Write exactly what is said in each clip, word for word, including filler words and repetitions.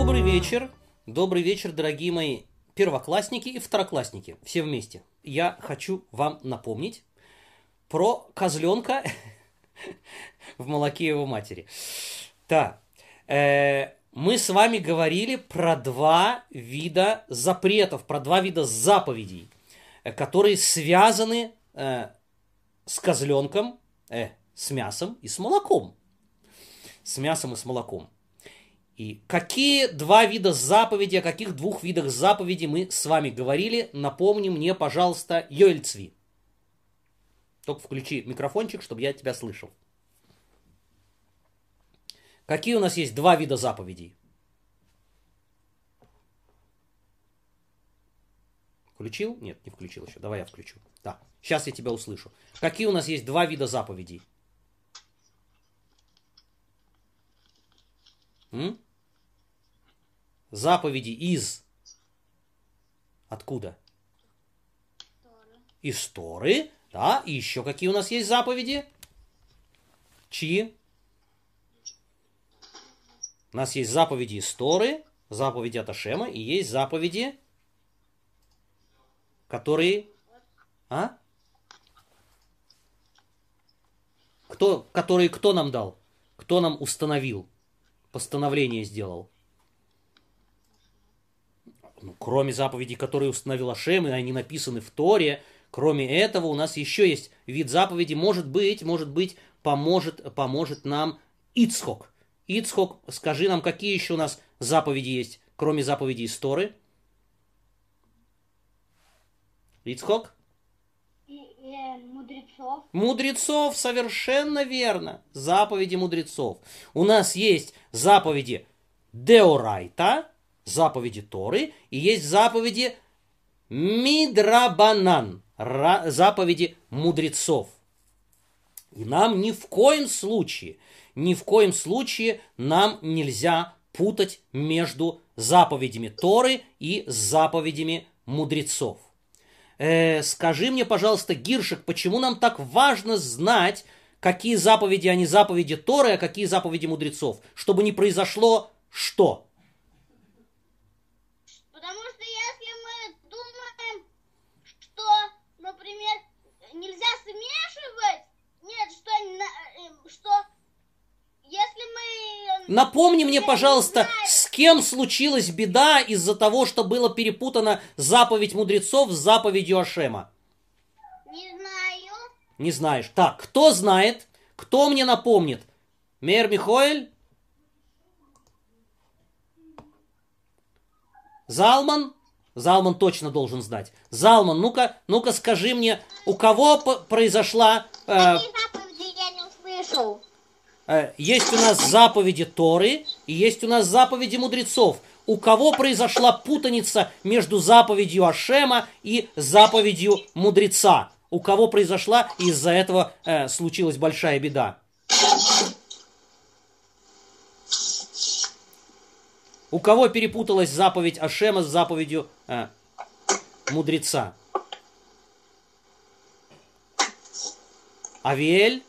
Добрый вечер. Добрый вечер, дорогие мои первоклассники и второклассники. Все вместе. Я хочу вам напомнить про козленка в молоке его матери. Так, э, мы с вами говорили про два вида запретов, про два вида заповедей, которые связаны э, с козленком, э, с мясом и с молоком. С мясом и с молоком. И какие два вида заповедей, о каких двух видах заповедей мы с вами говорили? Напомни мне, пожалуйста, Йоэль Цви. Только включи микрофончик, чтобы я тебя слышал. Какие у нас есть два вида заповедей? Включил? Нет, не включил еще. Давай я включу. Да, сейчас я тебя услышу. Какие у нас есть два вида заповедей? М? Заповеди из... Откуда? Торы. Из Торы. Да, и еще какие у нас есть заповеди? Чьи? У нас есть заповеди из Торы, заповеди от Ашема, и есть заповеди, которые... А? Кто, которые кто нам дал? Кто нам установил? Постановление сделал? Ну, кроме заповедей, которые установил Ашем, и они написаны в Торе, кроме этого у нас еще есть вид заповеди. Может быть, может быть, поможет, поможет нам Ицхок. Ицхок, скажи нам, какие еще у нас заповеди есть, кроме заповедей из Торы? Ицхок? И, э, мудрецов. Мудрецов, совершенно верно. Заповеди мудрецов. У нас есть заповеди Деорайта, заповеди Торы, и есть заповеди Мидрабанан, заповеди мудрецов. И нам ни в коем случае, ни в коем случае нам нельзя путать между заповедями Торы и заповедями мудрецов. Э, скажи мне, пожалуйста, Гиршек, почему нам так важно знать, какие заповеди, они заповеди Торы, а какие заповеди мудрецов? Чтобы не произошло что? Потому что если мы думаем, что, например, нельзя смешивать, нет, что, что если мы... Напомни мне, пожалуйста, знаем... с кем случилась беда из-за того, что было перепутано заповедь мудрецов с заповедью Ашема? Не знаю. Не знаешь. Так, кто знает? Кто мне напомнит? Мейер Михоэль? Залман? Залман точно должен знать. Залман, ну-ка, ну-ка скажи мне, у кого произошла... Э, Какие заповеди я не услышал? э, есть у нас заповеди Торы и есть у нас заповеди мудрецов. У кого произошла путаница между заповедью Ашема и заповедью мудреца? У кого произошла, и из-за этого э, случилась большая беда? У кого перепуталась заповедь Ашема с заповедью э, мудреца? Авиэль?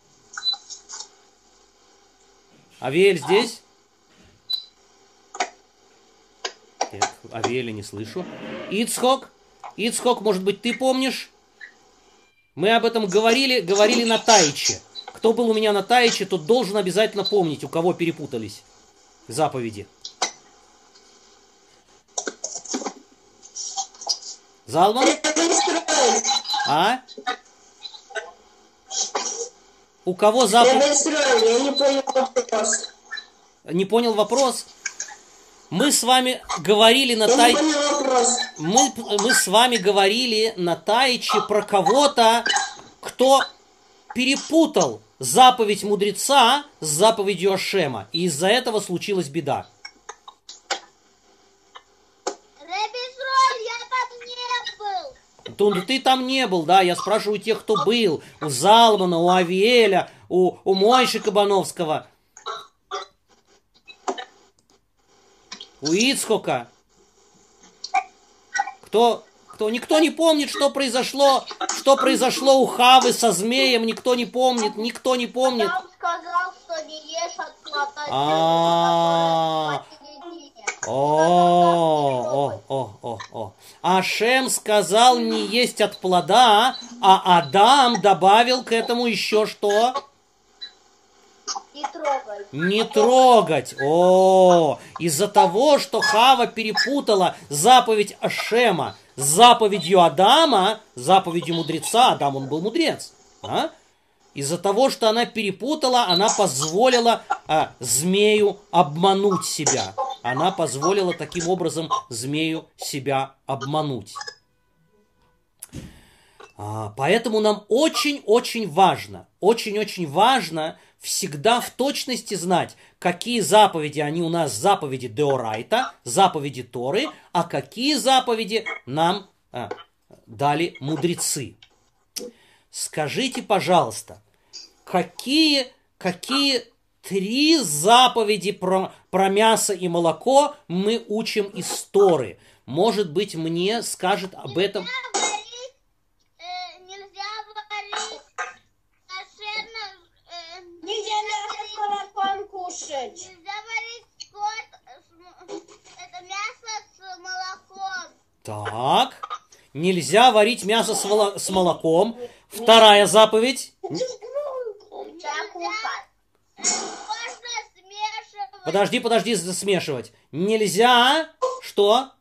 Авиэль здесь? Нет, Авиэля не слышу. Ицхок? Ицхок, может быть, ты помнишь? Мы об этом говорили, говорили на Таиче. Кто был у меня на Таиче, тот должен обязательно помнить, у кого перепутались заповеди. Залман? А? У кого заповедь? Я не понял вопрос. Не понял вопрос? Мы с вами говорили на Тай... Мы, мы с вами говорили на Таиче про кого-то, кто перепутал заповедь мудреца с заповедью Ашема. И из-за этого случилась беда. Ты, ты там не был, да? Я спрашиваю тех, кто был. У Залмана, у Авиэля, у, у Мойши Кабановского. У Ицхока. Кто, кто? Никто не помнит, что произошло, что произошло у Хавы со змеем. Никто не помнит, никто не помнит. Он сказал, что не ешь от плода. А, О, о, о, о, о. Ашем сказал не есть от плода, а Адам добавил к этому еще что? Не трогай. Не трогать. О, из-за того, что Хава перепутала заповедь Ашема с заповедью Адама, заповедью мудреца, Адам он был мудрец, а? Из-за того, что она перепутала, она позволила а, змею обмануть себя. Она позволила таким образом змею себя обмануть. А, поэтому нам очень-очень важно, очень-очень важно всегда в точности знать, какие заповеди они у нас заповеди Деорайта, заповеди Торы, а какие заповеди нам а, дали мудрецы. Скажите, пожалуйста, какие, какие три заповеди про, про мясо и молоко мы учим из Торы? Может быть, мне скажет об этом... Нельзя варить, э, нельзя варить кошерно, э, Нельзя мясо с молоком кушать. нельзя варить скот, с м- это мясо с молоком. Так, нельзя варить мясо с, воло- с молоком. Вторая заповедь. Нельзя, э, можно смешивать. Подожди, подожди, смешивать. Нельзя, что?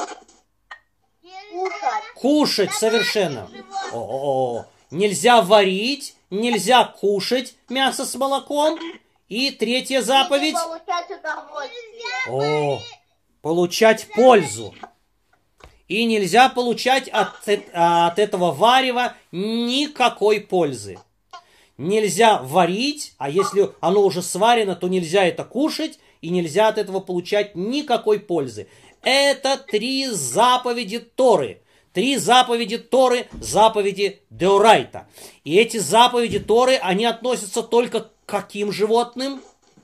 Нельзя Кушать. Кушать совершенно. О-о-о. Нельзя варить, нельзя кушать мясо с молоком. И третья заповедь. Получать удовольствие. О, получать пользу. И нельзя получать от, э- от этого варева никакой пользы. Нельзя варить, а если оно уже сварено, то нельзя это кушать, и нельзя от этого получать никакой пользы. Это три заповеди Торы. Три заповеди Торы, заповеди Деорайта. И эти заповеди Торы, они относятся только к каким животным?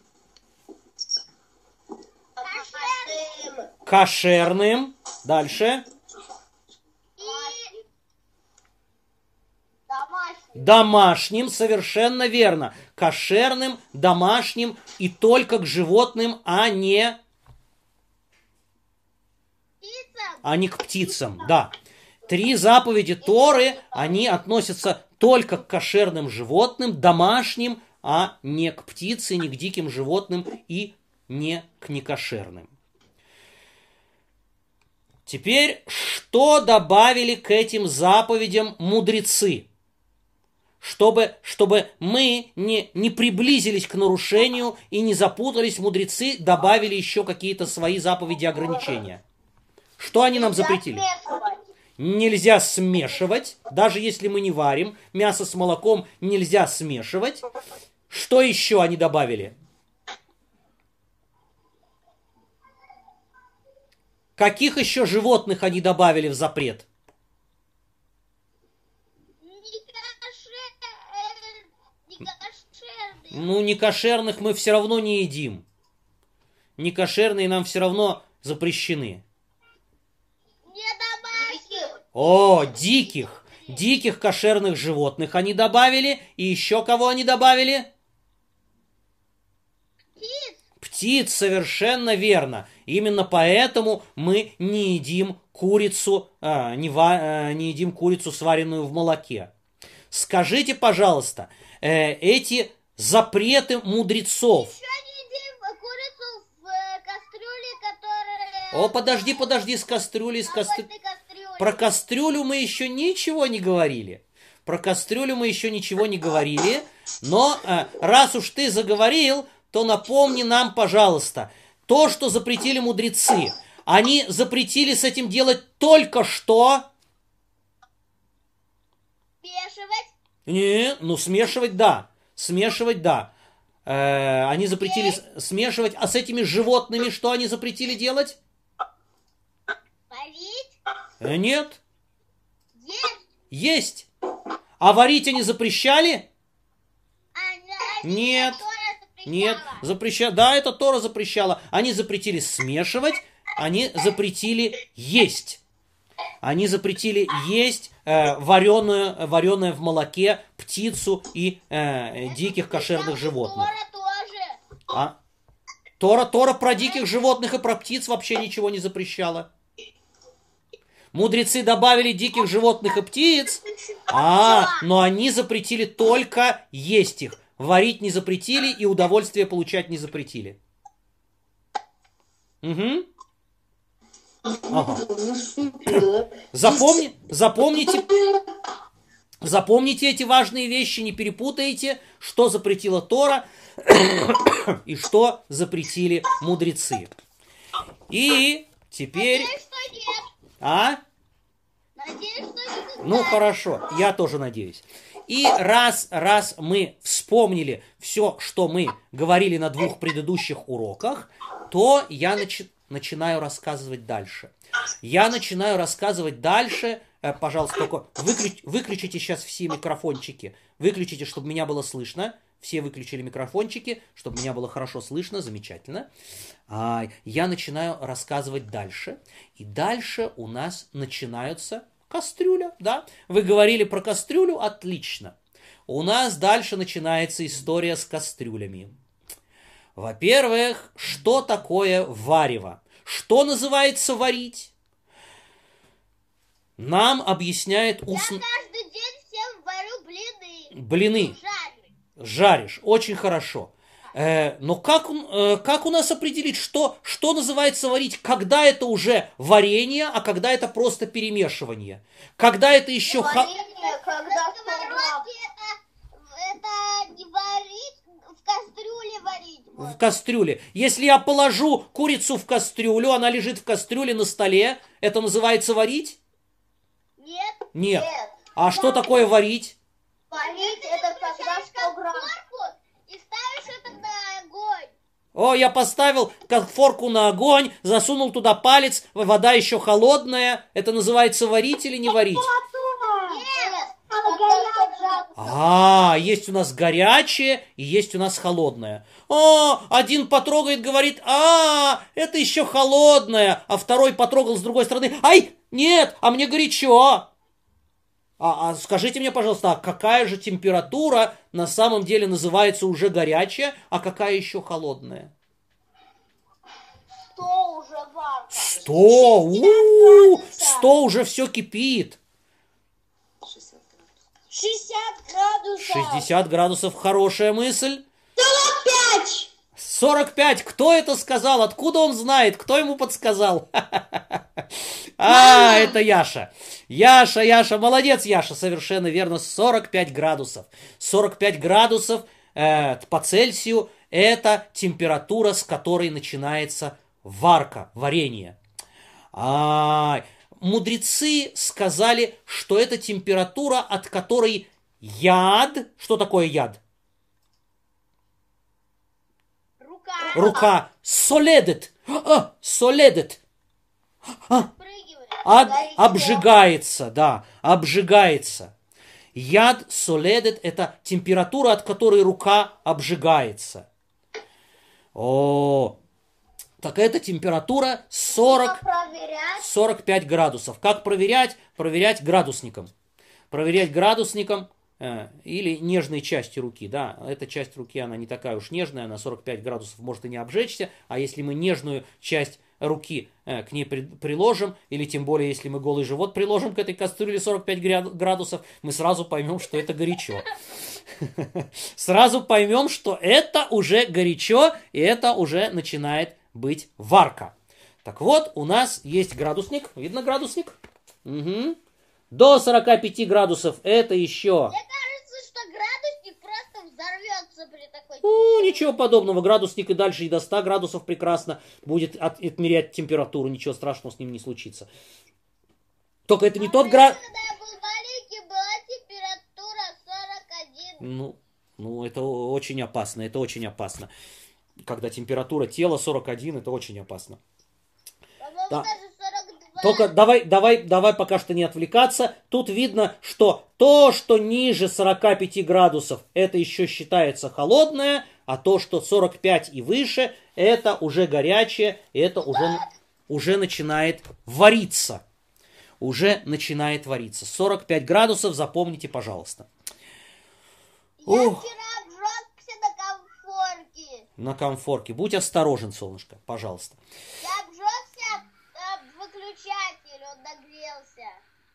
кошерным. Кошерным. Дальше. И Домашний. Домашним, совершенно верно. Кошерным, домашним и только к животным, а не, птицам. а не к птицам. Да. Три заповеди Торы, они относятся только к кошерным животным, домашним, а не к птице, не к диким животным и не к некошерным. Теперь, что добавили к этим заповедям мудрецы? Чтобы, чтобы мы не, не приблизились к нарушению и не запутались, мудрецы добавили еще какие-то свои заповеди ограничения. Что они нам запретили? Смешивать. Нельзя смешивать, даже если мы не варим. Мясо с молоком нельзя смешивать. Что еще они добавили? Каких еще животных они добавили в запрет? Ну, некошерных мы все равно не едим. Некошерные нам все равно запрещены. Не домашних. О, диких. Диких кошерных животных они добавили. И еще кого они добавили? Птиц. Птиц, совершенно верно. Именно поэтому мы не едим курицу, а, не, ва- а, не едим курицу, сваренную в молоке. Скажите, пожалуйста, э, эти запреты мудрецов. Еще не едим курицу в э, кастрюле, которая... О, подожди, подожди, с кастрюлей, с в кастрю... этой кастрюле. Про кастрюлю мы еще ничего не говорили. Про кастрюлю мы еще ничего не говорили. Но э, раз уж ты заговорил, то напомни нам, пожалуйста, то, что запретили мудрецы. Они запретили с этим делать только что... Смешивать. Не, ну смешивать да. Смешивать да. Э, они запретили с- смешивать. А с этими животными что они запретили делать? Варить. Э, нет. Есть. Есть. А варить они запрещали? А, они Нет. Тора запрещала. Нет, запреща... Да, это Тора запрещала. Они запретили смешивать, они запретили есть. Они запретили есть э, вареную, вареное в молоке птицу и э, диких кошерных животных. Тора тоже. А? Тора, Тора про диких животных и про птиц вообще ничего не запрещала. Мудрецы добавили диких животных и птиц, а, но они запретили только есть их. Варить не запретили и удовольствие получать не запретили. Угу. Ага. Запомни, запомните, запомните эти важные вещи, не перепутайте, что запретила Тора и что запретили мудрецы. И теперь... Надеюсь, что нет. А? Надеюсь, что нет. Ну хорошо, я тоже надеюсь. И раз, раз мы вспомнили все, что мы говорили на двух предыдущих уроках, то я начи- начинаю рассказывать дальше. Я начинаю рассказывать дальше. Э, пожалуйста, только выключ- выключите сейчас все микрофончики. Выключите, чтобы меня было слышно. Все выключили микрофончики, чтобы меня было хорошо слышно. Замечательно. А, я начинаю рассказывать дальше. И дальше у нас начинаются... Кастрюля, да? Вы говорили про кастрюлю? Отлично. У нас дальше начинается история с кастрюлями. Во-первых, что такое варево? Что называется варить? Нам объясняет Я устно... каждый день всем варю блины. Блины. Жарю. Жаришь. Очень хорошо. Э, но как, э, как у нас определить, что, что называется варить? Когда это уже варенье, а когда это просто перемешивание? Когда это еще... ха- Варенье, когда На сковородке это, это не варить, в кастрюле варить. В кастрюле. Если я положу курицу в кастрюлю, она лежит в кастрюле на столе, это называется варить? Нет. Нет. Нет. А что такое варить? Варить это когда сто грамм. Конфорку и ставишь это на огонь. О, я поставил конфорку на огонь, засунул туда палец, вода еще холодная. Это называется варить или не варить? Нет. Когда А, есть у нас горячее и есть у нас холодное. О, один потрогает, говорит, а, это еще холодное, а второй потрогал с другой стороны, ай, нет, а мне горячо. А, а скажите мне, пожалуйста, а какая же температура на самом деле называется уже горячая, а какая еще холодная? сто уже варка. Сто, у, сто уже все кипит. шестьдесят градусов. шестьдесят градусов, хорошая мысль. пять. сорок пять, кто это сказал? Откуда он знает? Кто ему подсказал? А, это Яша. Яша, Яша, молодец, Яша, совершенно верно, сорок пять градусов. сорок пять градусов э, по Цельсию – это температура, с которой начинается варка, варенье. А, мудрецы сказали, что это температура, от которой яд... Что такое яд? Рука. Рука соледет, а, соледет, Прыгивает. об- обжигается, да, обжигается. Яд соледет – это температура, от которой рука обжигается. О, так это температура сорок, Проверять. сорок пять градусов. Как проверять? Проверять градусником. Проверять градусником э, или нежной частью руки. Да, эта часть руки, она не такая уж нежная, она сорок пять градусов может и не обжечься. А если мы нежную часть руки э, к ней при, приложим, или тем более, если мы голый живот приложим к этой кастрюле сорок пять градусов, мы сразу поймем, что это горячо. Сразу поймем, что это уже горячо, и это уже начинает быть варка. Так вот, у нас есть градусник. Видно градусник? Угу. До сорока пяти градусов это еще... Мне кажется, что градусник просто взорвется при такой Ну, ничего подобного. Градусник и дальше и до ста градусов прекрасно будет от- отмерять температуру. Ничего страшного с ним не случится. Только это не тот градус... Когда я был маленький, была температура сорок один. Ну, ну, это очень опасно. Это очень опасно. Когда температура тела сорок один, это очень опасно. По-моему, Да. даже сорок два. Только давай, давай, давай пока что не отвлекаться. Тут видно, что то, что ниже сорока пяти градусов, это еще считается холодное, а то, что сорок пять и выше, это уже горячее, и это уже, уже начинает вариться. Уже начинает вариться. сорок пять градусов, запомните, пожалуйста. Я Ух. вчера обжегся на конфорке. На комфорке. Будь осторожен, солнышко, пожалуйста. Я обжегся об выключатель, он нагрелся.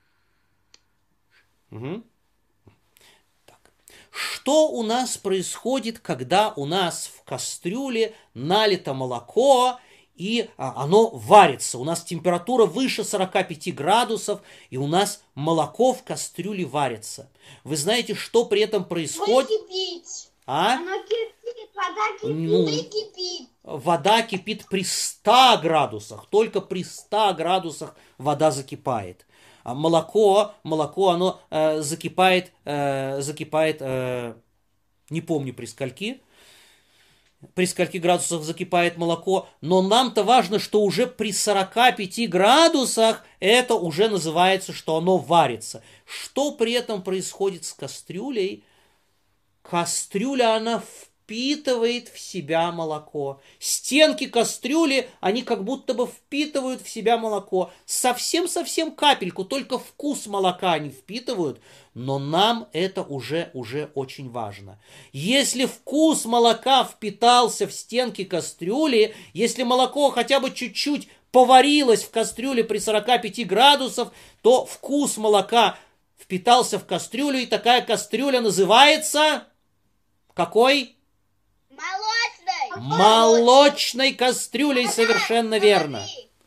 Угу. Так. Что у нас происходит, когда у нас в кастрюле налито молоко, и а, оно варится? У нас температура выше сорока пяти градусов, и у нас молоко в кастрюле варится. Вы знаете, что при этом происходит? Кипить. А? Оно кипит, вода кипит Ну. и кипит. Вода кипит при ста градусах. Только при ста градусах вода закипает. А молоко, молоко, оно э, закипает, э, закипает, э, не помню при скольки, при скольки градусах закипает молоко, но нам-то важно, что уже при сорока пяти градусах это уже называется, что оно варится. Что при этом происходит с кастрюлей? Кастрюля, она впитывает в себя молоко. Стенки кастрюли, они как будто бы впитывают в себя молоко. Совсем-совсем капельку, только вкус молока они впитывают, но нам это уже, уже очень важно. Если вкус молока впитался в стенки кастрюли, если молоко хотя бы чуть-чуть поварилось в кастрюле при сорока пяти градусах, то вкус молока впитался в кастрюлю, и такая кастрюля называется... Какой? Молочной. Молочной кастрюлей, совершенно верно.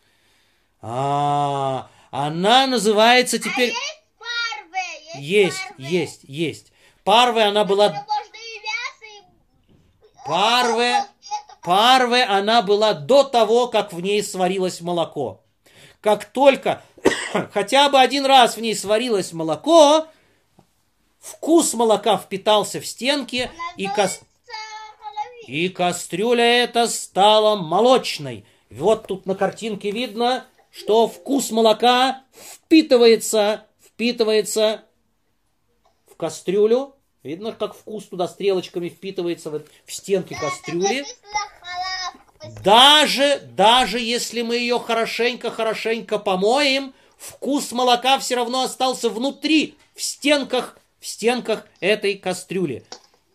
А, она называется теперь... Есть парвы, Есть, парвы. есть, есть. Парвы она была... Можно и мясо, и... Парвы, Это- парвы она была до того, как в ней сварилось молоко. Как только хотя бы один раз в ней сварилось молоко, вкус молока впитался в стенки, и, кас... Называется и кастрюля эта стала молочной. Вот тут на картинке видно, что вкус молока впитывается, впитывается в кастрюлю. Видно, как вкус туда стрелочками впитывается в, в стенки кастрюли. Даже, даже если мы ее хорошенько-хорошенько помоем, вкус молока все равно остался внутри, в стенках, в стенках этой кастрюли.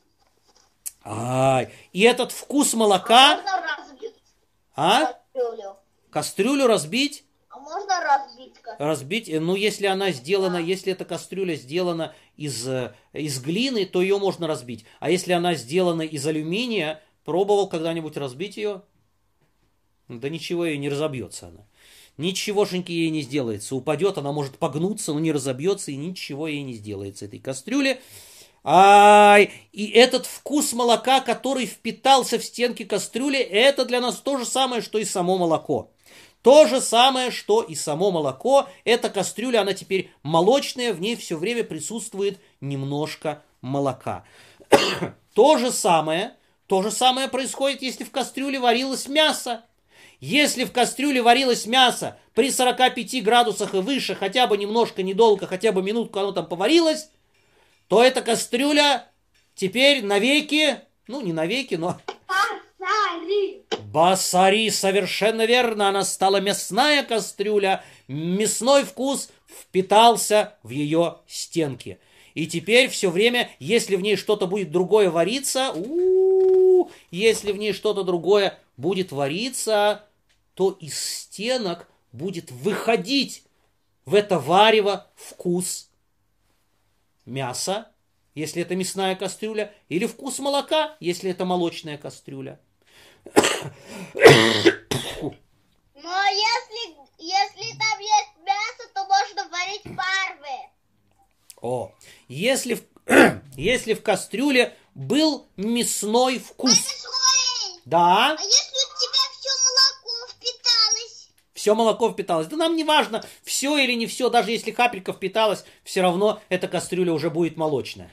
Ай, и этот вкус молока... Можно разбить А? кастрюлю. Кастрюлю разбить? А можно разбить кастрюлю? Разбить, ну, если она сделана, если эта кастрюля сделана из, э, из глины, то ее можно разбить. А если она сделана из алюминия, пробовал когда-нибудь разбить ее? Да ничего ей не разобьется она. Ничегошеньки ей не сделается. Упадет, она может погнуться, но не разобьется, и ничего ей не сделается этой кастрюле. Ай, и этот вкус молока, который впитался в стенки кастрюли, это для нас то же самое, что и само молоко. То же самое, что и само молоко. Эта кастрюля, она теперь молочная, в ней все время присутствует немножко молока. То же самое, то же самое происходит, если в кастрюле варилось мясо. Если в кастрюле варилось мясо при сорока пяти градусах и выше, хотя бы немножко, недолго, хотя бы минутку оно там поварилось, то эта кастрюля теперь навеки, ну не навеки, но... Басари. Басари, совершенно верно, она стала мясная кастрюля, мясной вкус впитался в ее стенки. И теперь все время, если в ней что-то будет другое вариться, у-у-у, если в ней что-то другое будет вариться, то из стенок будет выходить в это варево вкус мяса, если это мясная кастрюля, или вкус молока, если это молочная кастрюля. Но если, если там есть мясо, то можно варить парвы. О, если в, если в кастрюле был мясной вкус. Ой, Да, а если у тебя все молоко впиталось? все молоко впиталось. Да нам не важно, все или не все, даже если капелька впиталась, все равно эта кастрюля уже будет молочная.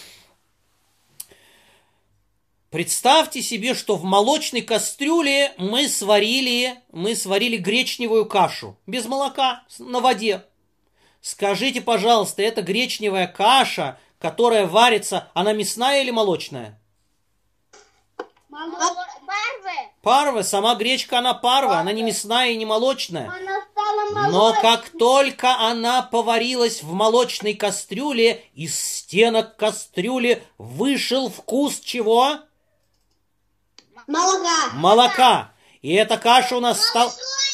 Представьте себе, что в молочной кастрюле мы сварили, мы сварили гречневую кашу без молока на воде. Скажите, пожалуйста, эта гречневая каша, которая варится, она мясная или молочная? Парвы. Парвы, сама гречка, она парвы, она не мясная и не молочная. Она стала молочной. Но как только она поварилась в молочной кастрюле, из стенок кастрюли вышел вкус чего? Молока. Молока. И эта каша у нас стала...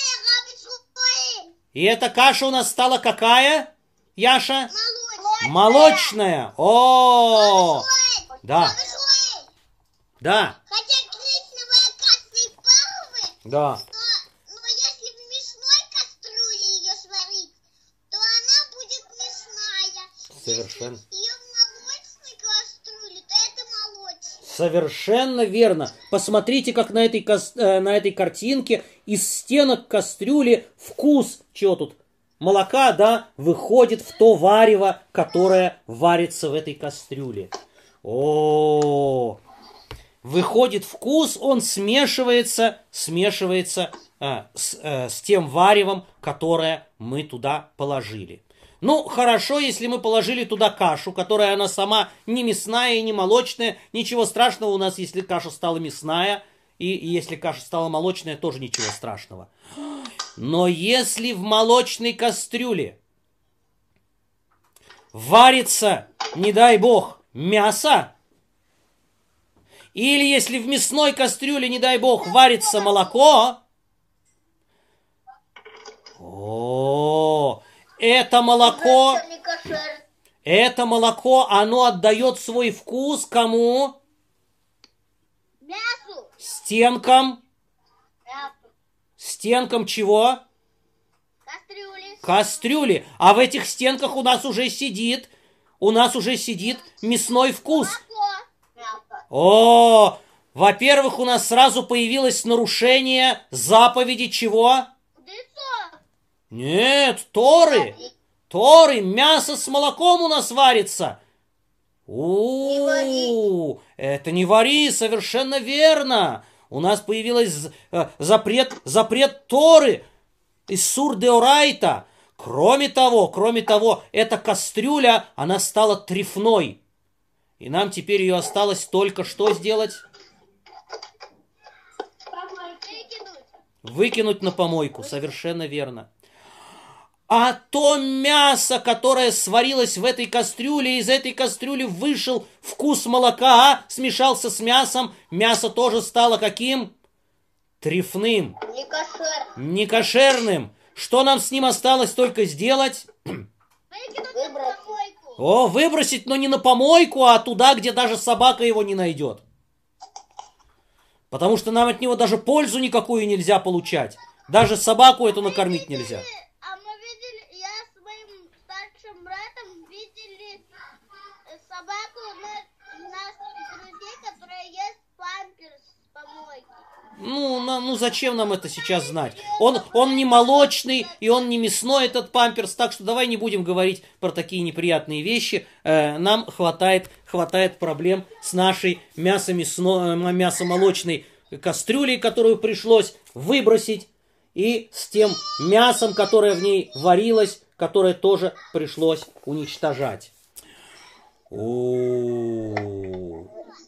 И эта каша у нас стала какая, Яша? Молочная. О, да. Да. Хотя коричневая каша и пахнет, Да. но, но если в мясной кастрюле ее сварить, то она будет мясная. Совершенно. Если ее в молочной кастрюле, то это молочная. Совершенно верно. Посмотрите, как на этой, кас- э, на этой картинке из стенок кастрюли вкус, чего тут, молока, да, выходит в то варево, которое варится в этой кастрюле. О, выходит вкус, он смешивается, смешивается э, с, э, с тем варевом, которое мы туда положили. Ну, хорошо, если мы положили туда кашу, которая она сама не мясная и не молочная. Ничего страшного у нас, если каша стала мясная, и, и если каша стала молочная, тоже ничего страшного. Но если в молочной кастрюле варится, не дай бог, мясо, или если в мясной кастрюле, не дай бог, варится молоко, о, это молоко, это молоко, оно отдает свой вкус кому? Мясу. Стенкам. Мясу. Стенкам чего? Кастрюли. Кастрюли. А в этих стенках у нас уже сидит, у нас уже сидит мясной вкус. Мясо. О, во-первых, у нас сразу появилось нарушение заповеди чего? Мудрецов. Нет, Торы. Торы, мясо с молоком у нас варится. У, это не вари, совершенно верно. У нас появился запрет, запрет Торы, иссур деорайта. Кроме того, кроме того, эта кастрюля, она стала трефной. И нам теперь ее осталось только что сделать? Выкинуть. Выкинуть на помойку, совершенно верно. А то мясо, которое сварилось в этой кастрюле, из этой кастрюли вышел вкус молока, а? Смешался с мясом, мясо тоже стало каким? Трефным, Не кошер. некошерным. Что нам с ним осталось только сделать? Выкинуть на помойку. О, выбросить, но не на помойку, а туда, где даже собака его не найдет. Потому что нам от него даже пользу никакую нельзя получать. Даже собаку эту накормить нельзя. А мы видели, я с моим старшим братом видели э, собаку на, наших друзей, которая ест памперс с помойки. Ну, на- ну зачем нам это сейчас знать? Он, он не молочный, и он не мясной, этот памперс, так что давай не будем говорить про такие неприятные вещи. Э, нам хватает, хватает проблем с нашей мясо-мясно, э, мясо-молочной кастрюлей, которую пришлось выбросить, и с тем мясом, которое в ней варилось, которое тоже пришлось уничтожать. О-о-о.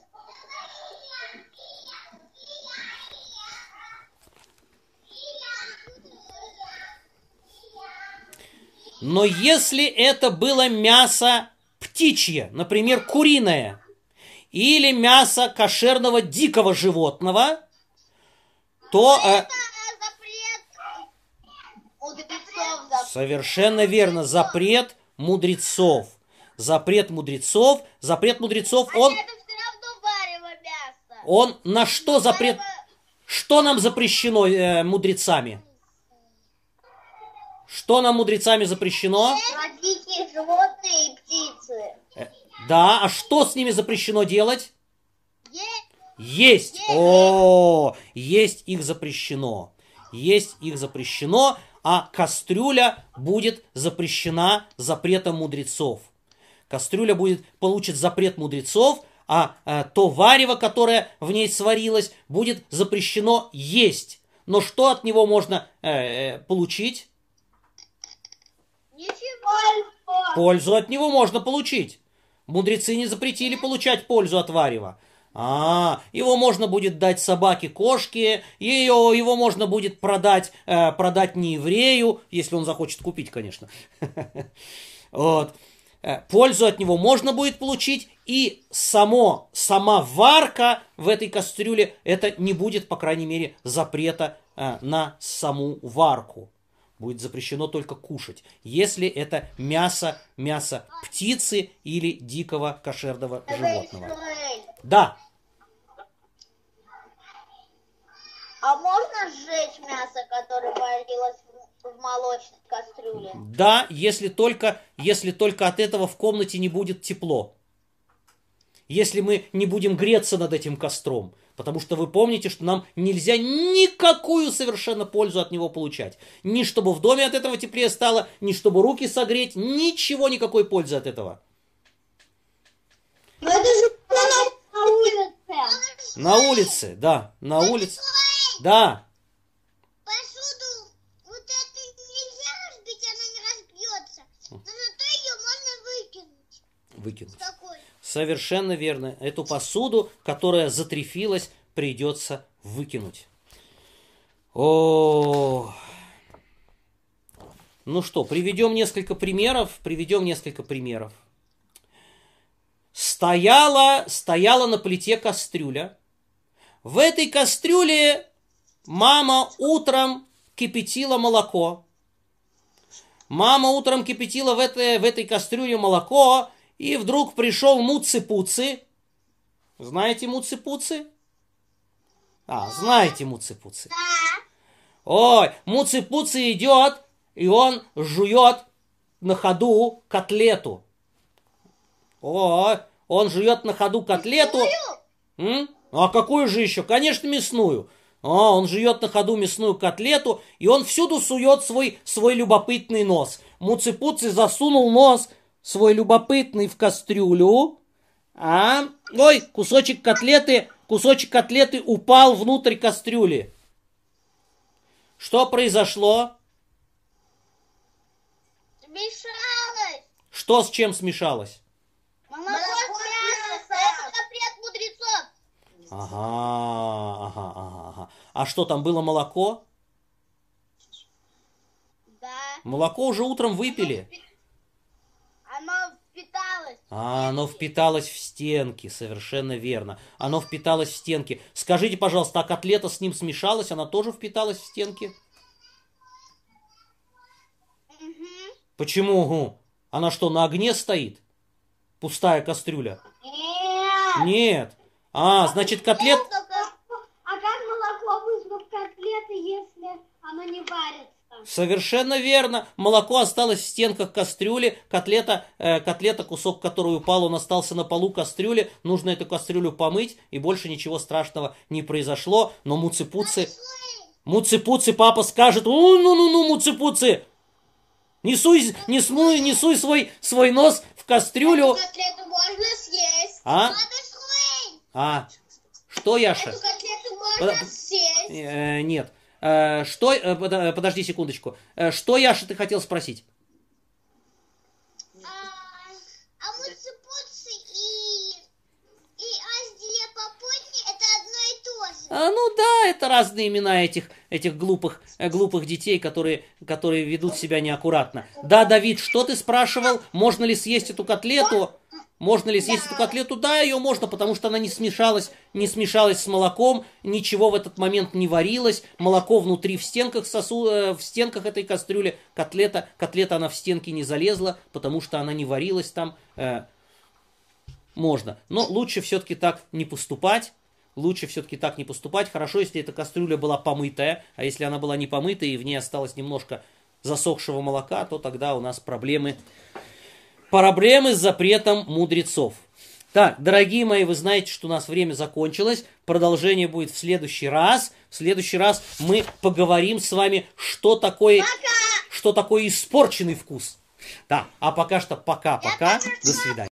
Но если это было мясо птичье, например, куриное, или мясо кошерного дикого животного, то... э, Это запрет мудрецов. Запрет. совершенно верно, запрет мудрецов. Запрет мудрецов, запрет мудрецов, он, Это все равно варево мясо. он на что запрет... Варево- Что нам запрещено э, мудрецами? Что нам мудрецами запрещено? Про дикие животные и птицы. Э, Да, а что с ними запрещено делать? Есть. Есть. О, есть их запрещено. Есть их запрещено, а кастрюля будет запрещена запретом мудрецов. Кастрюля будет, получит запрет мудрецов, а, а то варево, которое в ней сварилось, будет запрещено есть. Но что от него можно э, э, получить? Ничего. Пользу от него можно получить. Мудрецы не запретили получать пользу от варева. А, его можно будет дать собаке, кошке, ее, его можно будет продать, э, продать не еврею, если он захочет купить, конечно. Вот. пользу от него можно будет получить, и само, сама варка в этой кастрюле, это не будет, по крайней мере, запрета на саму варку. Будет запрещено только кушать, если это мясо, мясо птицы или дикого кошерного животного. Да. А можно сжечь мясо, которое варилось в молочной кастрюле? Да, если только, если только от этого в комнате не будет тепло. Если мы не будем греться над этим костром. Потому что вы помните, что нам нельзя никакую совершенно пользу от него получать. Ни чтобы в доме от этого теплее стало, ни чтобы руки согреть, ничего, никакой пользы от этого. Но это же на улице. На улице, да, на улице. Да. Посуду вот эту нельзя разбить, она не разбьется. Но зато ее можно выкинуть. Выкинуть. Такой. Совершенно верно. Эту посуду, которая затряфилась, придется выкинуть. О, ну что, приведем несколько примеров. Приведем несколько примеров. Стояла, стояла на плите кастрюля. В этой кастрюле мама утром кипятила молоко. Мама утром кипятила в этой, в этой кастрюле молоко. И вдруг пришел Муци-Пуци. Знаете Муци-Пуци? А, знаете Муци-Пуци. Ой, Муци-Пуци идет, и он жует на ходу котлету. Ой, он жует на ходу котлету. М? А какую же еще? Конечно, мясную. А, он жует на ходу мясную котлету, и он всюду сует свой, свой любопытный нос. Муци-Пуци засунул нос свой любопытный в кастрюлю, а, ой, кусочек котлеты, кусочек котлеты упал внутрь кастрюли. Что произошло? Смешалось. Что с чем смешалось? Молоко с мясом. Это запрет мудрецов. Ага, ага, ага, ага. А что там было молоко? Да. Молоко уже утром выпили. Оно впиталось. А, оно впиталось в стенки, совершенно верно. Оно впиталось в стенки. Скажите, пожалуйста, а котлета с ним смешалась? Она тоже впиталась в стенки? Угу. Почему? Угу? Она что, на огне стоит? Пустая кастрюля? Нет. Нет. А, значит, котлет... А как молоко вызвать котлеты, если оно не варится? Совершенно верно. Молоко осталось в стенках кастрюли. Котлета, э, котлета, кусок которой упал, он остался на полу кастрюли. Нужно эту кастрюлю помыть, и больше ничего страшного не произошло. Но Муци-Пуци... Муци-Пуци, папа скажет: ну-ну-ну-ну, Муци-Пуци, не суй, не смуй, не суй свой, свой нос в кастрюлю. Эту котлету можно съесть. А? Надо слышать. А, что, Яша? Эту котлету можно Под- съесть. Э, нет. Э, что, э, под- подожди секундочку. Э, что, Яша, ты хотел спросить? А, а Муци-Пуци и, и Азделя Попутни это одно и то же. А, ну да, это разные имена этих, этих глупых, э, глупых детей, которые, которые ведут себя неаккуратно. Да, Давид, что ты спрашивал? Можно ли съесть эту котлету? Можно ли съесть эту котлету? Да, ее можно, потому что она не смешалась, не смешалась с молоком, ничего в этот момент не варилось, молоко внутри в стенках, сосу, э, в стенках этой кастрюли, котлета, котлета она в стенки не залезла, потому что она не варилась там. Э, можно, но лучше все-таки так не поступать. Лучше все-таки так не поступать. Хорошо, если эта кастрюля была помытая, а если она была не помытая и в ней осталось немножко засохшего молока, то тогда у нас проблемы, проблемы с запретом мудрецов. Так, дорогие мои, вы знаете, что у нас время закончилось. Продолжение будет в следующий раз. В следующий раз мы поговорим с вами, что такое, что такое испорченный вкус. Да, а пока что пока-пока. До свидания.